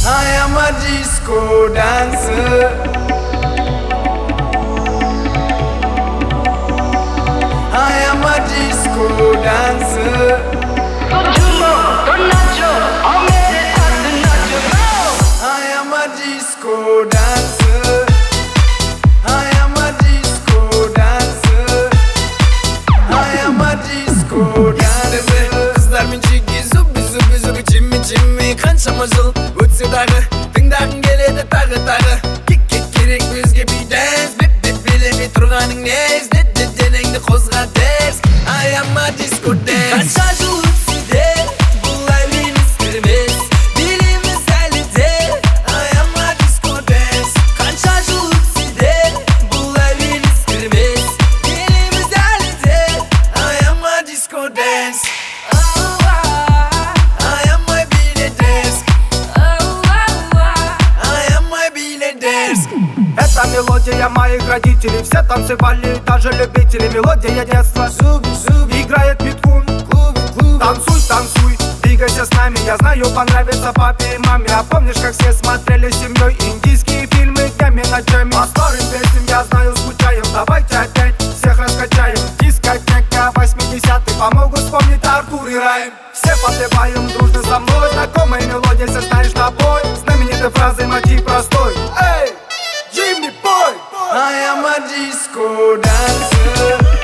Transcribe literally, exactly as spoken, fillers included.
I am a disco dancer. I am a disco dancer. I am a disco dancer. I am a disco dancer. I am a disco dancer. Kızlar minçiki zubi zubi zubi çimmi çimmi kançama jıl ötse дағы тыңдағың келеді тағы тағы кекке керек өзге би дәнс беп беп билемей тұрғаның нез дед дед денеңді қозға терс I am a disco dance. Қанша жыл өтсе де бұл әуен ескірмес билейміз әлі де I am a disco dance. Қанша жыл өтсе де бұл әуен ескірмес билейміз әлі де I am a disco dance. Это мелодия моих родителей. Все танцевали, даже любители. Мелодия детства. Зуби, зуби, играет биткун. клубе, клубе. Танцуй, танцуй, двигайся с нами. Я знаю, понравится папе и маме. А помнишь, как все смотрели с семьей индийские фильмы днями ночами? По старым песням, я знаю, скучаем. Давайте опять всех раскачаем. Дискотека восьмидесятых помогут вспомнить Артур и Райм. Все подпеваем дружно со мной. Знакомая мелодия, все знаешь набой. Знаменитой фразой мотив простой. Эй, Jimmy Boy! I am a disco dancer.